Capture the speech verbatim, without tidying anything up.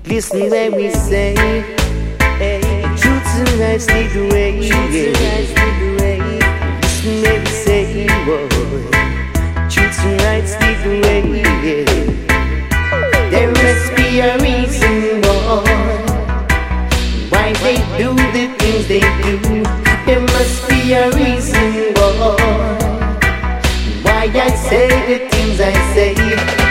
Listen when we say, hey, truth and rights lead the way. Listen when we say, whoa, truth and rights lead the way. There must be a reason, boy, why they do the things they do. There must be a reason, boy, why I say the things I say.